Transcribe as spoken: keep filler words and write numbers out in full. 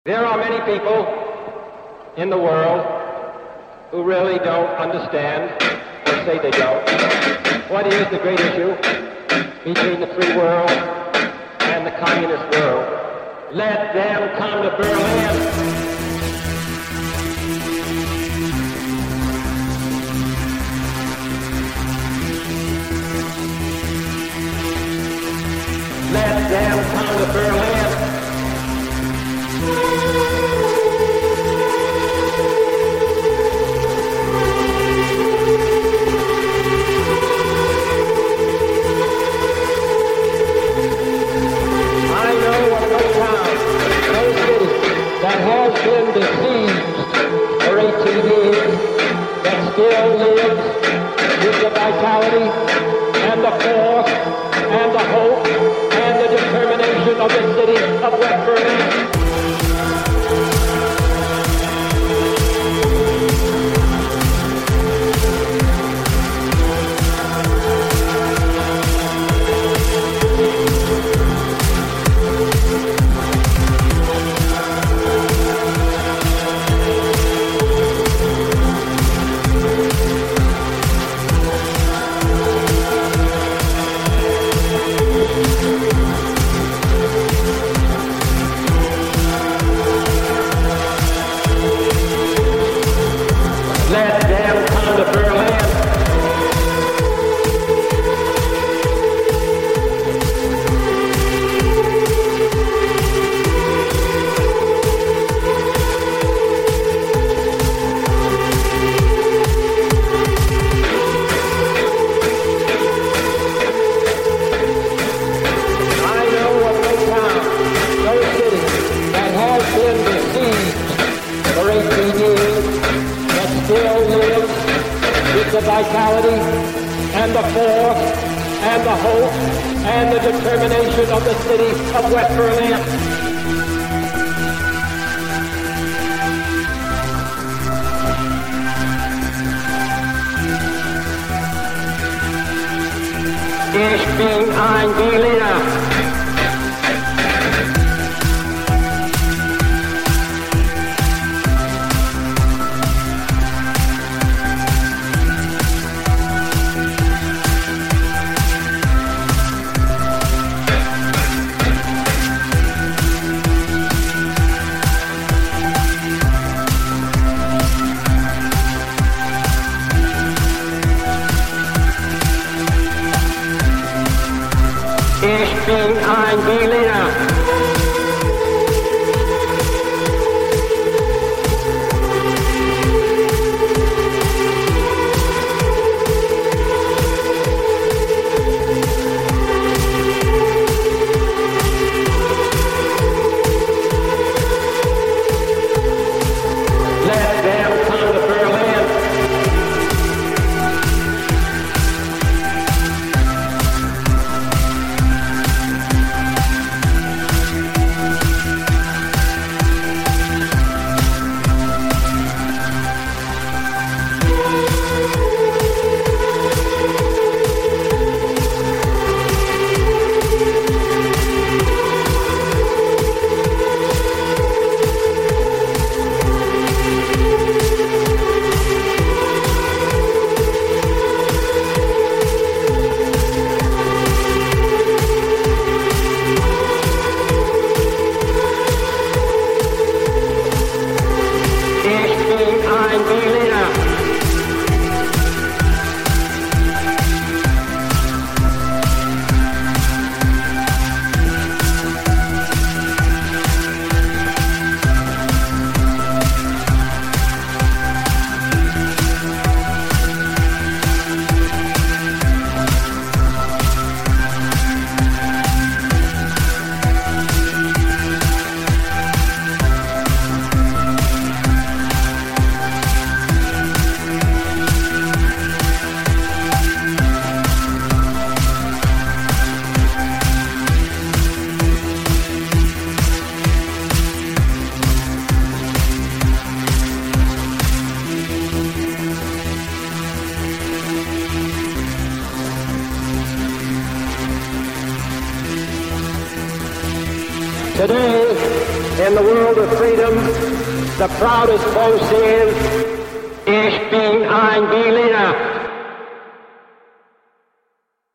There are many people in the world who really don't understand, or say they don't, what is the great issue between the free world and the communist world. Let them come to Berlin. Let them come to Berlin. I know of no town, no city that has been besieged for eighteen years that still lives with the vitality and the force and the hope and the determination of the city of West Berlin. Let them come to Berlin. I know of no town, no city that has been besieged for eighteen years still lives with the vitality and the force and the hope and the determination of the city of West Berlin. Ich bin ein Berliner. Ich bin ein Berliner. Let them come to Berlin. Today, in the world of freedom, the proudest boast is, ich bin ein Berliner.